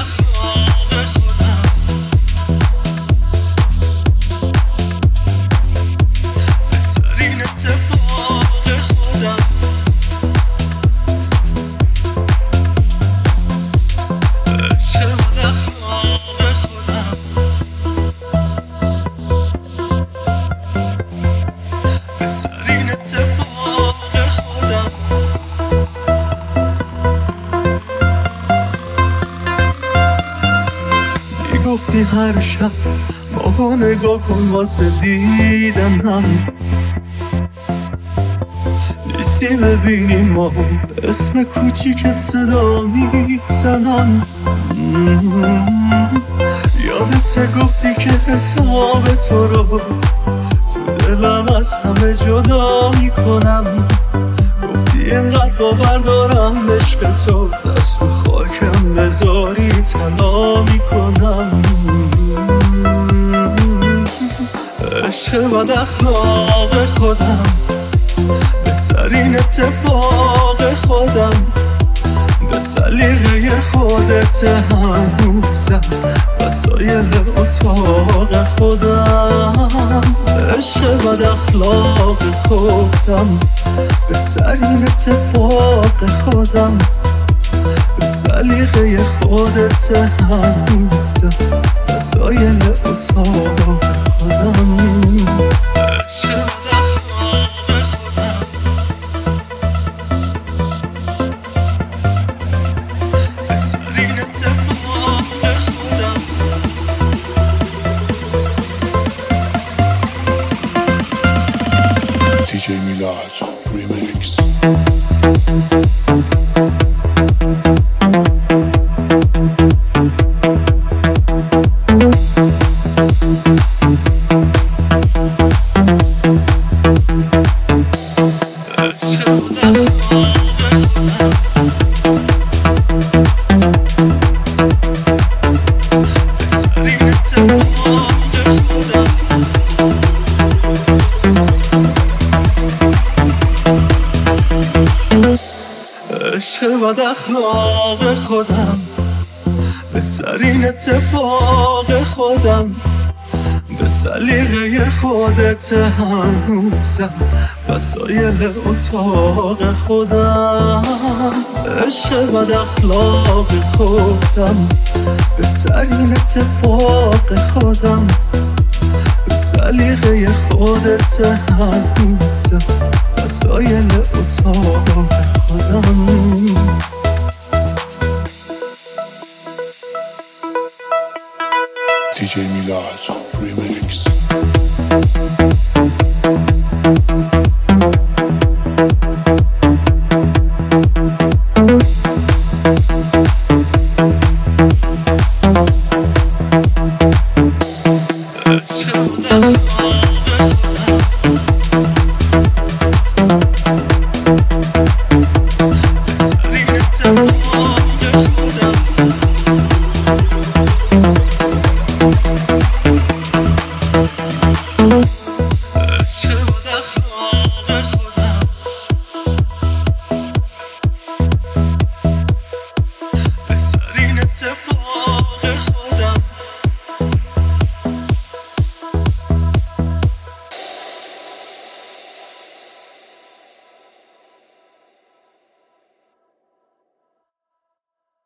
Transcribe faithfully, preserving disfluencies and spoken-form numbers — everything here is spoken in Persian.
اخلاق خودم، بهترین اتفاق خودم، عشق و اخلاق خودم، بهترین اتفاق خودم. میگفتی هر شب ماها نگاه کن واسه دیدنم، نیستی ببینی ما به اسم کوچیکت صدا میزنم. یادت گفتی که حساب تو رو تو دلم از همه جدا میکنم، گفتی اینقدر باور دارم عشق تو دست رو خاکم بذاری طلا میکنم. عشق بد اخلاق خودم، بهترین اتفاق خودم، به سلیقه خودت هنوزم وسایل اتاق خودم. عشق بد اخلاق خودم، بهترین اتفاق خودم، به سلیقه خودت هنوزم وسایل اتاق خودم. عشق بد اخلاق خودم، بهترین اتفاق خودم. دی جی میلاد ریمیکس. عشق بد اخلاق خودم، بهترین اتفاق خودم، به سلیقه خودت هنوزم وسایل اتاق خودم. عشق بد اخلاق خودم، بهترین اتفاق خودم، به سلیقه خودت هنوزم وسایل اتاق خودم. دی جی میلاد ریمیکس. بهترین اتفاق